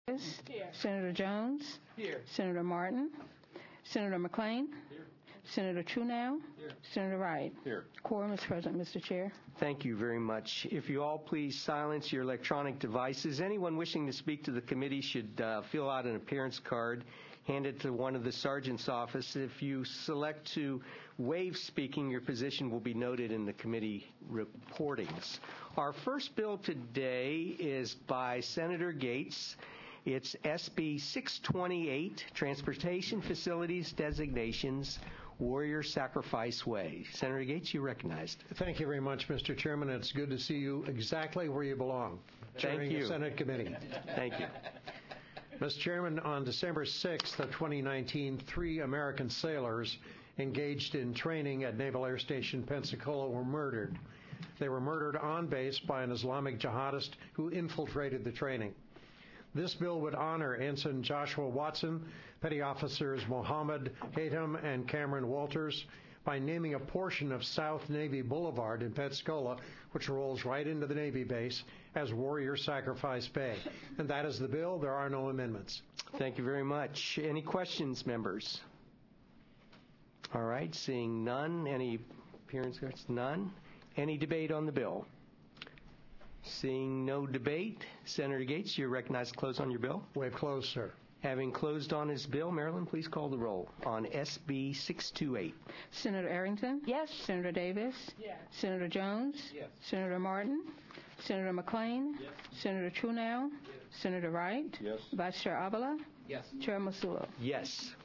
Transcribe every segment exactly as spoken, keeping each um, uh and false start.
Here. Senator Jones. Here. Senator Martin. Senator McClain. Here. Senator Truenow. Here. Senator Wright. Here. Quorum is present, Mister Chair. Thank you very much. If you all please silence your electronic devices. Anyone wishing to speak to the committee should uh, fill out an appearance card, hand it to one of the sergeant's office. If you select to waive speaking, your position will be noted in the committee reportings. Our first bill today is by Senator Gates. It's S B six twenty-eight, Transportation Facilities Designations, Warrior Sacrifice Way. Senator Gates, you're recognized. Thank you very much, Mister Chairman. It's good to see you exactly where you belong, chairing the Senate committee. Thank you. Mister Chairman, on December sixth of twenty nineteen, three American sailors engaged in training at Naval Air Station Pensacola were murdered. They were murdered on base by an Islamic jihadist who infiltrated the training. This bill would honor Ensign Joshua Watson, Petty Officers Mohammed Haytham and Cameron Walters, by naming a portion of South Navy Boulevard in Pensacola, which rolls right into the Navy base, as Warrior Sacrifice Bay. And that is the bill. There are no amendments. Thank you very much. Any questions, members? All right, seeing none. Any appearance cards? None. Any debate on the bill? Seeing no debate, Senator Gates, you're recognized to close on your bill. Waive closed, sir. Having closed on his bill, Marilyn, please call the roll on S B six twenty-eight. Senator Arrington. Yes. Senator Davis. Yes. Senator Jones. Yes. Senator Martin. Senator McClain. Yes. Senator Truenow. Yes. Senator Wright. Yes. Vice Chair Avila. Yes. Chair Masulo. Yes.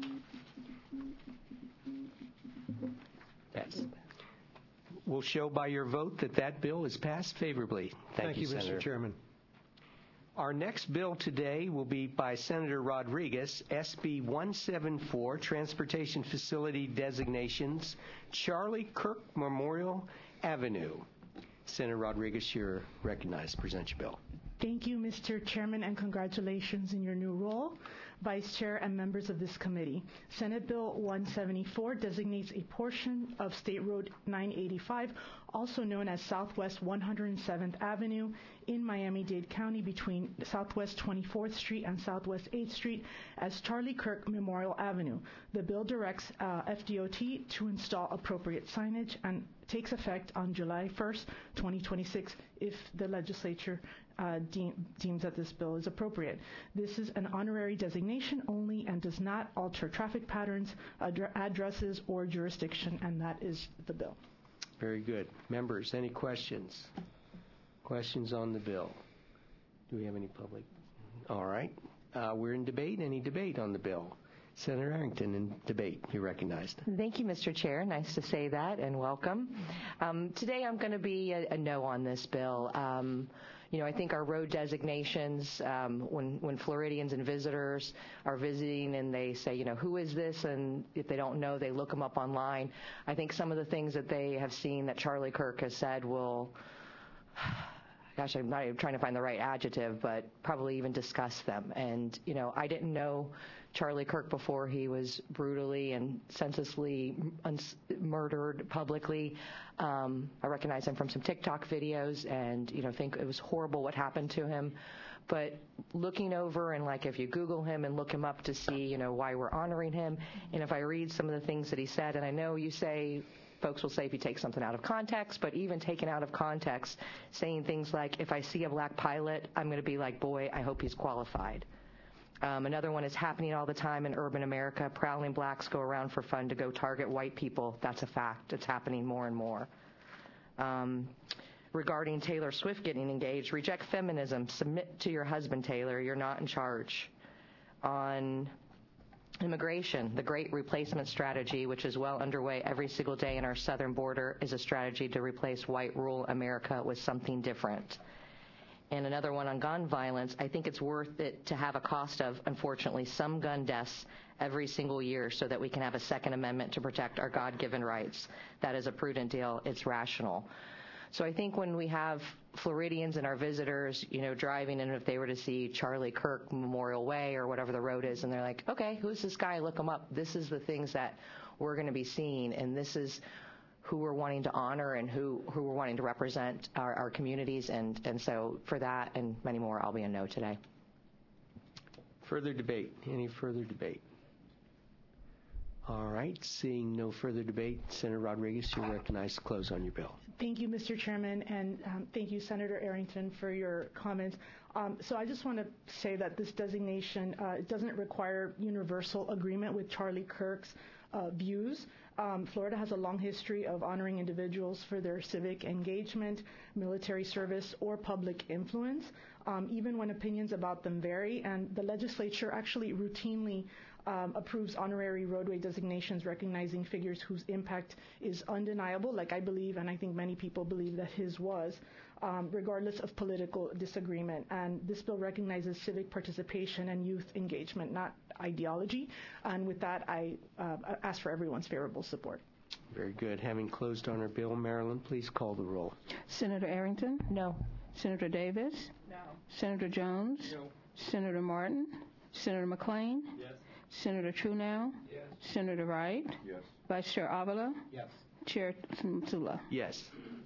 Yes. We'll show by your vote that that bill is passed favorably. Thank, Thank you, you, Senator. Mister Chairman. Our next bill today will be by Senator Rodriguez, S B one seventy-four, Transportation Facility Designations, Charlie Kirk Memorial Avenue. Senator Rodriguez, you're recognized. Present your bill. Thank you, Mister Chairman, and congratulations in your new role, Vice Chair and members of this committee. Senate Bill one seventy-four designates a portion of State Road nine eighty-five, also known as Southwest one hundred seventh Avenue, in Miami-Dade County between Southwest twenty-fourth Street and Southwest eighth Street as Charlie Kirk Memorial Avenue. The bill directs uh, F D O T to install appropriate signage and takes effect on July first, twenty twenty-six, if the legislature uh, deem, deems that this bill is appropriate. This is an honorary designation only and does not alter traffic patterns, ad- addresses, or jurisdiction, and that is the bill. Very good. Members, any questions? Questions on the bill? Do we have any public? All right. Uh, we're in debate. Any debate on the bill? Senator Arrington, in debate, you're recognized. Thank you, Mister Chair. Nice to say that, and welcome. Um, today I'm going to be a, a no on this bill. Um, you know, I think our road designations, um, when, when Floridians and visitors are visiting and they say, you know, who is this? And if they don't know, they look them up online. I think some of the things that they have seen that Charlie Kirk has said will, gosh, I'm not even trying to find the right adjective, but probably even discuss them. And, you know, I didn't know Charlie Kirk before he was brutally and senselessly uns- murdered publicly. Um, I recognize him from some TikTok videos and, you know, think it was horrible what happened to him. But looking over and, like, if you Google him and look him up to see, you know, why we're honoring him, and if I read some of the things that he said, and I know you say, folks will say if you take something out of context, but even taken out of context, saying things like, if I see a black pilot, I'm going to be like, boy, I hope he's qualified. Um, another one is happening all the time in urban America. Prowling blacks go around for fun to go target white people. That's a fact. It's happening more and more. Um, regarding Taylor Swift getting engaged, reject feminism. Submit to your husband, Taylor. You're not in charge. On immigration, the Great Replacement Strategy, which is well underway every single day in our southern border, is a strategy to replace white rural America with something different. And another one on gun violence, I think it's worth it to have a cost of, unfortunately, some gun deaths every single year so that we can have a Second Amendment to protect our God-given rights. That is a prudent deal. It's rational. So I think when we have Floridians and our visitors, you know, driving, and if they were to see Charlie Kirk Memorial Way or whatever the road is, and they're like, okay, who's this guy? Look him up. This is the things that we're going to be seeing, and this is who we're wanting to honor and who, who we're wanting to represent our, our communities. And, and so for that and many more, I'll be a no today. Further debate? Any further debate? All right, seeing no further debate, Senator Rodriguez, you're recognized to close on your bill. Thank you, Mister Chairman, and um, thank you, Senator Arrington, for your comments. Um, so I just want to say that this designation uh, it doesn't require universal agreement with Charlie Kirk's uh, views. Um, Florida has a long history of honoring individuals for their civic engagement, military service, or public influence, um, even when opinions about them vary. And the legislature actually routinely um, approves honorary roadway designations recognizing figures whose impact is undeniable, like I believe, and I think many people believe that his was, um, regardless of political disagreement. And this bill recognizes civic participation and youth engagement, not ideology. And with that, I uh, ask for everyone's favorable support. Very good. Having closed on our bill, Marilyn, please call the roll. Senator Arrington? No. Senator Davis? No. Senator Jones? No. Senator Martin? Senator McClain? Yes. Senator Truenow? Yes. Senator Wright? Yes. Vice Chair Avila? Yes. Chair Msula? Yes.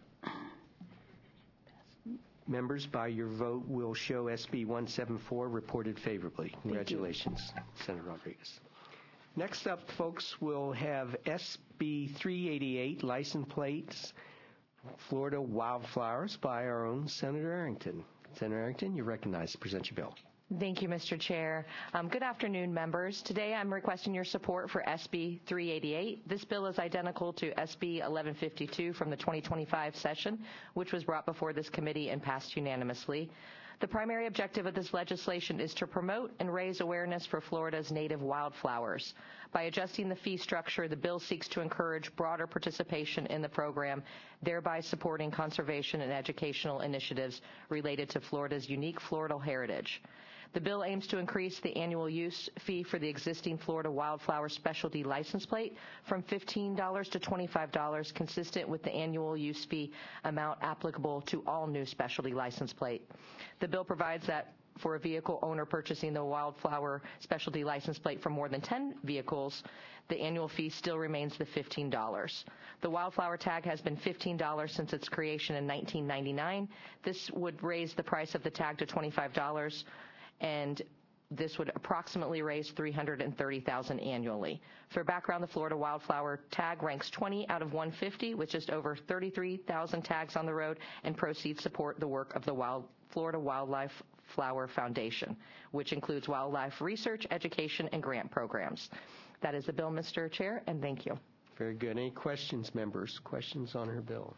Members, by your vote, will show S B one seventy-four reported favorably. Congratulations, Senator Rodriguez. Next up, folks, we'll have S B three eighty-eight, license plates, Florida wildflowers, by our own Senator Arrington. Senator Arrington, you're recognized to present your bill. Thank you, Mister Chair. Um, good afternoon, members. Today I'm requesting your support for S B three eighty-eight. This bill is identical to S B eleven fifty-two from the twenty twenty-five session, which was brought before this committee and passed unanimously. The primary objective of this legislation is to promote and raise awareness for Florida's native wildflowers. By adjusting the fee structure, the bill seeks to encourage broader participation in the program, thereby supporting conservation and educational initiatives related to Florida's unique floral heritage. The bill aims to increase the annual use fee for the existing Florida wildflower specialty license plate from fifteen dollars to twenty-five dollars, consistent with the annual use fee amount applicable to all new specialty license plate. The bill provides that for a vehicle owner purchasing the wildflower specialty license plate for more than ten vehicles, the annual fee still remains the fifteen dollars. The wildflower tag has been fifteen dollars since its creation in nineteen ninety-nine. This would raise the price of the tag to twenty-five dollars, and this would approximately raise three hundred thirty thousand dollars annually. For background, the Florida wildflower tag ranks twenty out of one hundred fifty, with just over thirty-three thousand tags on the road, and proceeds support the work of the Wild, Florida Wildlife Flower Foundation, which includes wildlife research, education, and grant programs. That is the bill, Mister Chair, and thank you. Very good. Any questions, members? Questions on her bill?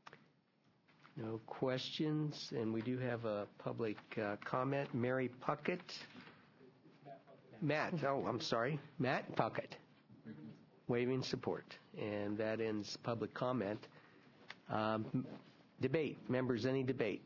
No questions, and we do have a public uh, comment. Mary Puckett. Matt, oh, I'm sorry. Matt Puckett. Waving support. And that ends public comment. Um, debate. Members, any debate?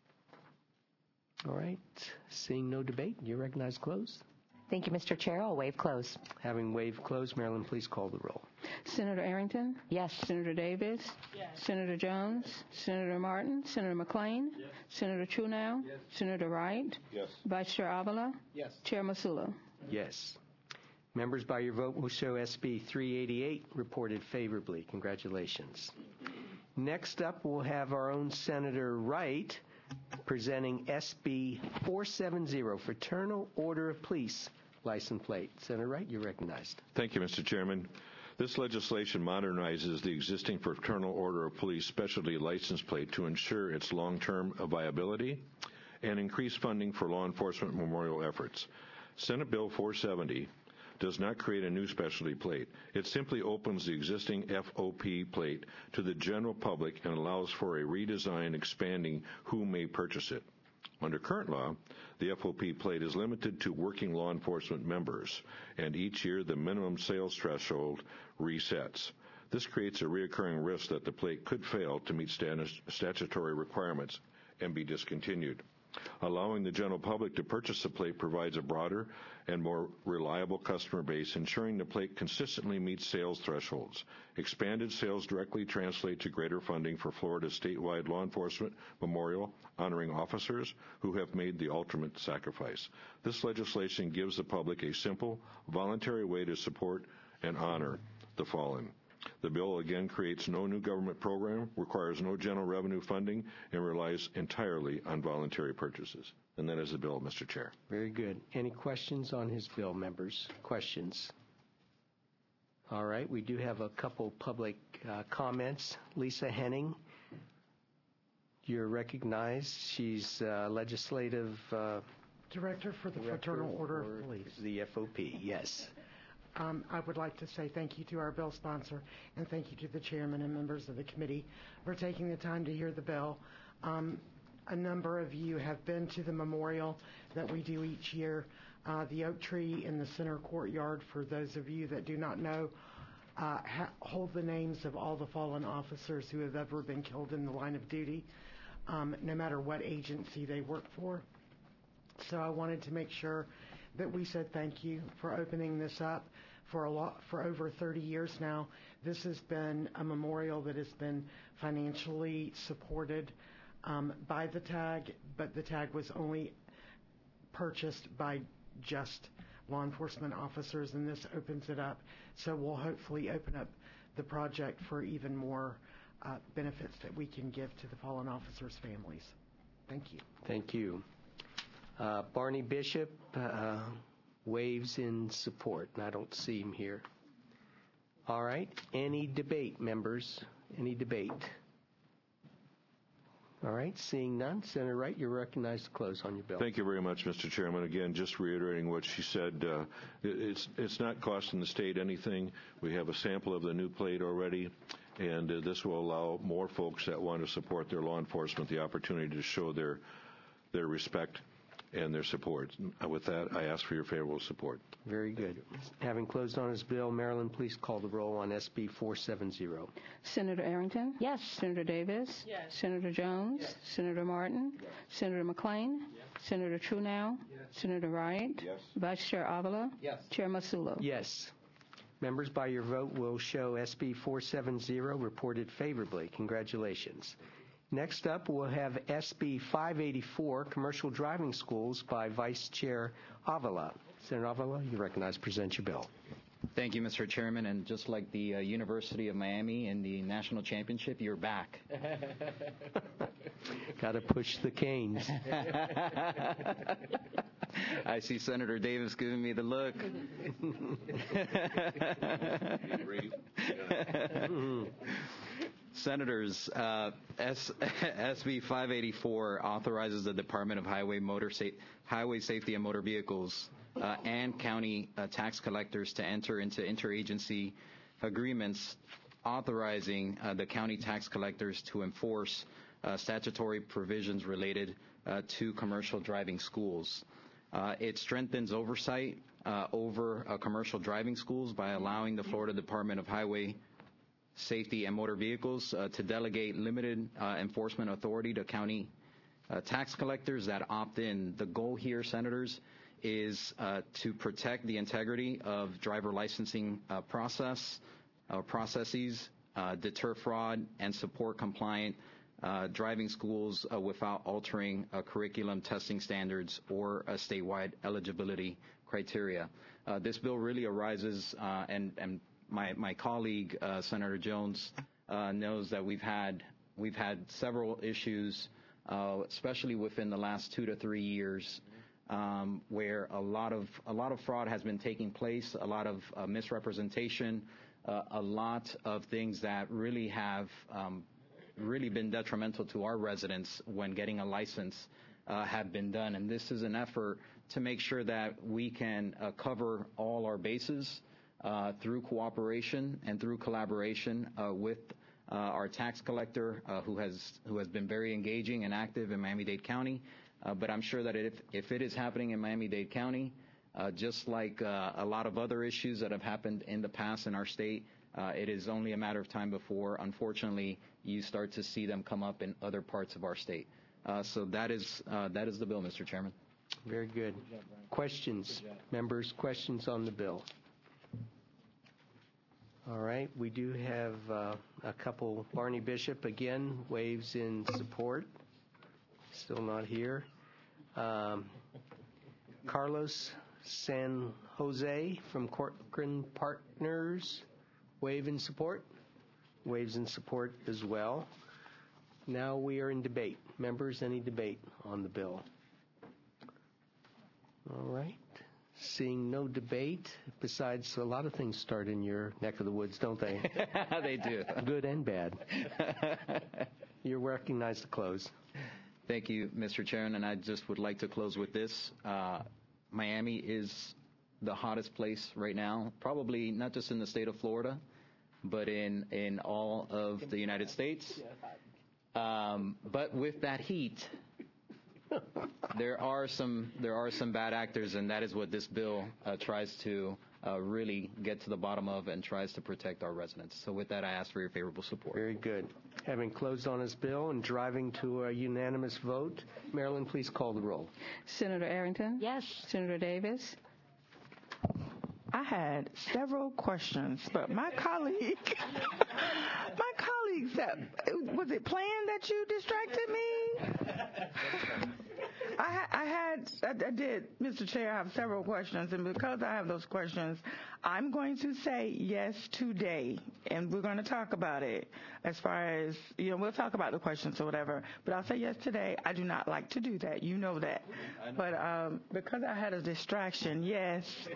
All right. Seeing no debate, you recognize close. Thank you, Mister Chair. I'll waive close. Having waived close, Marilyn, please call the roll. Senator Arrington? Yes. Senator Davis? Yes. Senator Jones? Senator Martin? Senator McClain? Yes. Senator Truenow? Yes. Senator Wright? Yes. Vice Chair Avila? Yes. Chair Msula? Yes. Members, by your vote, will show S B three eighty-eight reported favorably. Congratulations. Next up, we'll have our own Senator Wright presenting S B four seventy, Fraternal Order of Police license plate. Senator Wright, you're recognized. Thank you, Mister Chairman. This legislation modernizes the existing Fraternal Order of Police specialty license plate to ensure its long-term viability and increase funding for law enforcement memorial efforts. Senate Bill four seventy does not create a new specialty plate. It simply opens the existing F O P plate to the general public and allows for a redesign expanding who may purchase it. Under current law, the F O P plate is limited to working law enforcement members, and each year the minimum sales threshold resets. This creates a reoccurring risk that the plate could fail to meet statutory requirements and be discontinued. Allowing the general public to purchase the plate provides a broader and more reliable customer base, ensuring the plate consistently meets sales thresholds. Expanded sales directly translate to greater funding for Florida's statewide law enforcement memorial, honoring officers who have made the ultimate sacrifice. This legislation gives the public a simple, voluntary way to support and honor the fallen. The bill again creates no new government program, requires no general revenue funding, and relies entirely on voluntary purchases. And that is the bill, Mister Chair. Very good. Any questions on his bill, members? Questions? All right, we do have a couple public uh, comments. Lisa Henning, you're recognized. She's uh, legislative uh, Director for the director Fraternal Order for of Police. the F O P, yes. Um, I would like to say thank you to our bill sponsor and thank you to the chairman and members of the committee for taking the time to hear the bill. Um, a number of you have been to the memorial that we do each year, uh, the oak tree in the center courtyard. For those of you that do not know, uh, ha- hold the names of all the fallen officers who have ever been killed in the line of duty, um, no matter what agency they work for. So I wanted to make sure that we said thank you for opening this up. For a lot, for over thirty years now, this has been a memorial that has been financially supported um, by the TAG, but the TAG was only purchased by just law enforcement officers, and this opens it up. So we'll hopefully open up the project for even more uh, benefits that we can give to the fallen officers' families. Thank you. Thank you. Uh, Barney Bishop uh, waves in support, and I don't see him here. All right. Any debate, members? Any debate? All right. Seeing none, Senator Wright, you're recognized to close on your bill. Thank you very much, Mister Chairman. Again, just reiterating what she said, uh, it, it's it's not costing the state anything. We have a sample of the new plate already, and uh, this will allow more folks that want to support their law enforcement the opportunity to show their their respect and their support. With that, I ask for your favorable support. Very good. Having closed on his bill, Marilyn, please call the roll on S B four seventy. Senator Arrington? Yes. Senator Davis? Yes. Senator Jones? Yes. Senator Martin? Yes. Senator McClain? Yes. Senator Trunow? Yes. Senator Wright? Yes. Vice Chair Avila? Yes. Chair Masulo? Yes. Members, by your vote, will show S B four seventy reported favorably. Congratulations. Next up, we'll have S B five eighty-four, Commercial Driving Schools, by Vice Chair Avila. Senator Avila, you recognize, present your bill. Thank you, Mister Chairman. And just like the uh, University of Miami in the national championship, you're back. Got to push the canes. I see Senator Davis giving me the look. Senators, uh, S- SB five eighty-four authorizes the Department of Highway Motor Sa- Highway Safety and Motor Vehicles uh, and county uh, tax collectors to enter into interagency agreements authorizing uh, the county tax collectors to enforce uh, statutory provisions related uh, to commercial driving schools. Uh, it strengthens oversight uh, over uh, commercial driving schools by allowing the Florida Department of Highway Safety and Motor Vehicles uh, to delegate limited uh, enforcement authority to county uh, tax collectors that opt in. The goal here, Senators, is uh, to protect the integrity of driver licensing uh, process uh, processes, uh, deter fraud, and support compliant uh, driving schools uh, without altering uh, curriculum testing standards or uh, statewide eligibility criteria. Uh, this bill really arises uh, and and My, my colleague, uh, Senator Jones, uh, knows that we've had we've had several issues, uh, especially within the last two to three years, um, where a lot of a lot of fraud has been taking place, a lot of uh, misrepresentation, uh, a lot of things that really have um, really been detrimental to our residents when getting a license uh, have been done. And this is an effort to make sure that we can uh, cover all our bases Uh, through cooperation and through collaboration uh, with uh, our tax collector, uh, who has who has been very engaging and active in Miami-Dade County. Uh, but I'm sure that if if it is happening in Miami-Dade County, uh, just like uh, a lot of other issues that have happened in the past in our state, uh, it is only a matter of time before, unfortunately, you start to see them come up in other parts of our state. Uh, so that is uh, that is the bill, Mister Chairman. Very good. Questions, members? Questions on the bill? All right, we do have uh, a couple. Barney Bishop, again, waves in support. Still not here. Um, Carlos San Jose from Corcoran Partners, wave in support. Waves in support as well. Now we are in debate. Members, any debate on the bill? All right. Seeing no debate, besides a lot of things start in your neck of the woods, don't they? They do. Good and bad. You're recognized to close. Thank you, Mister Chairman, and I just would like to close with this. Uh, Miami is the hottest place right now, probably not just in the state of Florida, but in, in all of the United States. Um, but with that heat, there are some there are some bad actors, and that is what this bill uh, tries to uh, really get to the bottom of and tries to protect our residents. So with that, I ask for your favorable support. Very good. Having closed on this bill and driving to a unanimous vote, Marilyn, please call the roll. Senator Arrington? Yes. Senator Davis? I had several questions, but my colleague, my colleague said, was it planned that you distracted me? I, ha- I had, I, I did, Mister Chair, I have several questions, and because I have those questions, I'm going to say yes today, and we're going to talk about it as far as, you know, we'll talk about the questions or whatever, but I'll say yes today. I do not like to do that. You know that. Know. But um, because I had a distraction, yes.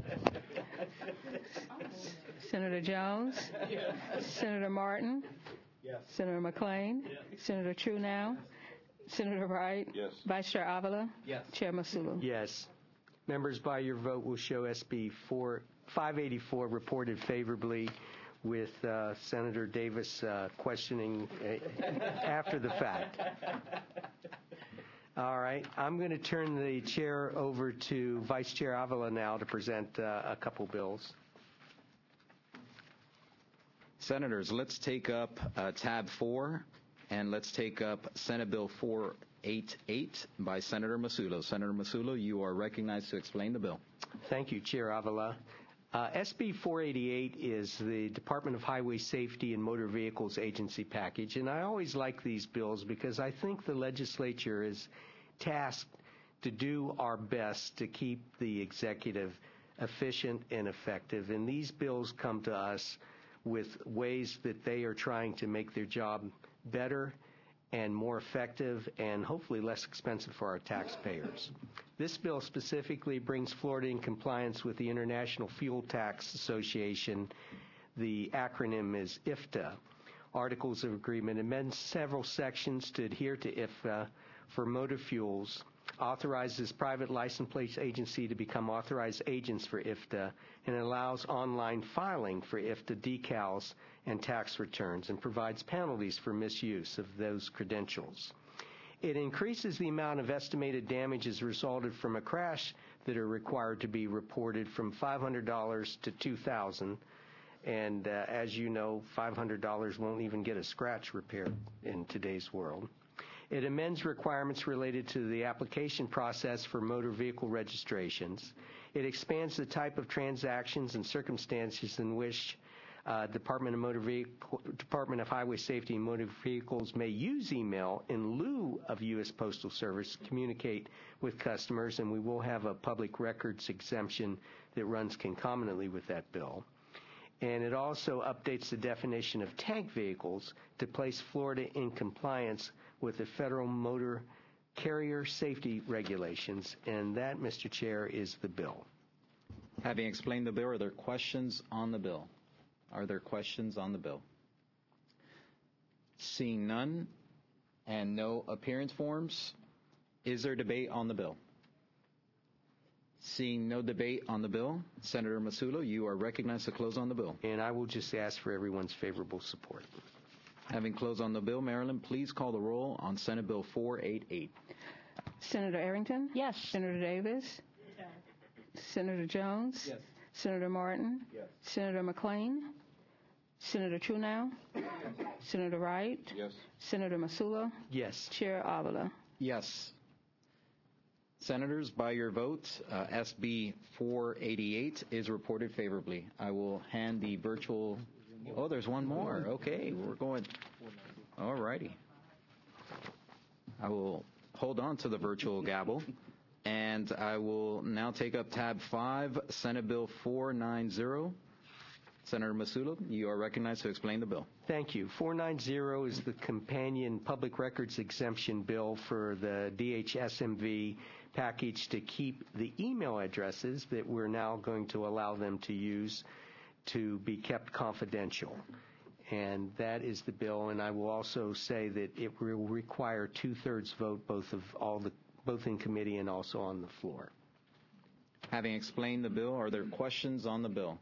Senator Jones? Yes. Senator Martin? Yes. Senator McClain? Yes. Senator Truenow? Senator Wright? Yes. Vice Chair Avila? Yes. Chair Masulo? Yes. Members, by your vote will show S B five eighty-four reported favorably, with uh, Senator Davis uh, questioning uh, after the fact. All right. I'm going to turn the chair over to Vice Chair Avila now to present uh, a couple bills. Senators, let's take up uh, tab four, and let's take up Senate Bill four eighty-eight by Senator Masulo. Senator Masulo, you are recognized to explain the bill. Thank you, Chair Avila. Uh, S B four eighty-eight is the Department of Highway Safety and Motor Vehicles Agency package, and I always like these bills because I think the legislature is tasked to do our best to keep the executive efficient and effective, and these bills come to us with ways that they are trying to make their job better and more effective and hopefully less expensive for our taxpayers. This bill specifically brings Florida in compliance with the International Fuel Tax Association. The acronym is I F T A. Articles of Agreement amends several sections to adhere to I F T A for motor fuels, authorizes private license plate agency to become authorized agents for I F T A, and allows online filing for I F T A decals and tax returns, and provides penalties for misuse of those credentials. It increases the amount of estimated damages resulted from a crash that are required to be reported from five hundred dollars to two thousand dollars. And uh, as you know, five hundred dollars won't even get a scratch repaired in today's world. It amends requirements related to the application process for motor vehicle registrations. It expands the type of transactions and circumstances in which uh, Department of Motor Vehicle, Department of Highway Safety and Motor Vehicles may use email in lieu of U S Postal Service to communicate with customers, and we will have a public records exemption that runs concomitantly with that bill. And it also updates the definition of tank vehicles to place Florida in compliance with the federal motor carrier safety regulations. And that, Mister Chair, is the bill. Having explained the bill, are there questions on the bill? Are there questions on the bill? Seeing none and no appearance forms, is there debate on the bill? Seeing no debate on the bill, Senator Masulo, you are recognized to close on the bill. And I will just ask for everyone's favorable support. Having closed on the bill, Marilyn, please call the roll on Senate Bill four eighty-eight. Senator Arrington? Yes. Senator Davis? Yes. Senator Jones? Yes. Senator Martin? Yes. Senator McClain? Senator Truenow? Senator Wright? Yes. Senator Masulo? Yes. Chair Avila? Yes. Senators, by your vote, uh, S B four eighty-eight is reported favorably. I will hand the virtual... Oh, there's one more. Okay, we're going... All righty. I will hold on to the virtual gavel, and I will now take up tab five, Senate Bill four ninety. Senator Masulo, you are recognized to explain the bill. Thank you. four ninety is the companion public records exemption bill for the D H S M V package to keep the email addresses that we're now going to allow them to use to be kept confidential. And that is the bill. And I will also say that it will require two-thirds vote, both of all the both in committee and also on the floor. Having explained the bill, are there questions on the bill?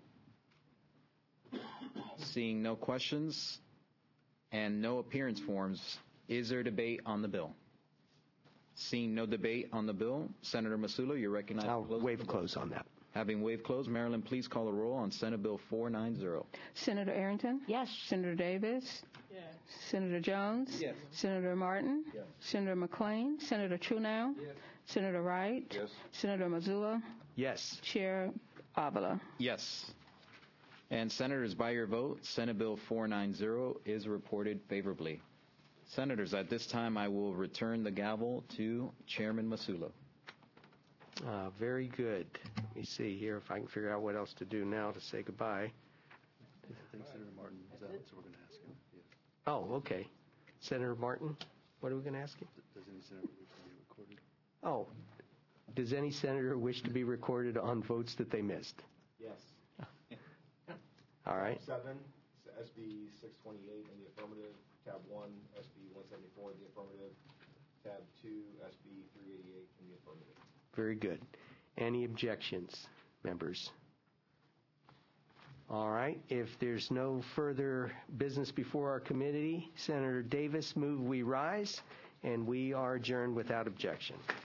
Seeing no questions and no appearance forms, is there debate on the bill? Seeing no debate on the bill, Senator Masulo, you're recognized. I'll waive close on that. Having waived close, Marilyn, please call the roll on Senate Bill four ninety. Senator Arrington? Yes. Senator Davis? Yes. Senator Jones? Yes. Senator Martin? Yes. Senator McClain? Senator Trunow? Yes. Senator Wright? Yes. Senator Mazzulla? Yes. Chair Avila? Yes. And Senators, by your vote, Senate Bill four ninety is reported favorably. Senators, at this time, I will return the gavel to Chairman Masulo. Uh, very good. Let me see here if I can figure out what else to do now to say goodbye. I think Senator Martin is out, so we're going to ask him. Yeah. Oh, okay. Senator Martin, what are we going to ask him? Does any senator wish to be recorded? Oh, does any senator wish to be recorded on votes that they missed? Yes. All right. Tab seven, S B six twenty-eight in the affirmative. Tab one, S B one seventy-four in the affirmative. Tab two, S B three eighty-eight in the affirmative. Very good. Any objections, members? All right. If there's no further business before our committee, Senator Davis, move we rise, and we are adjourned without objection.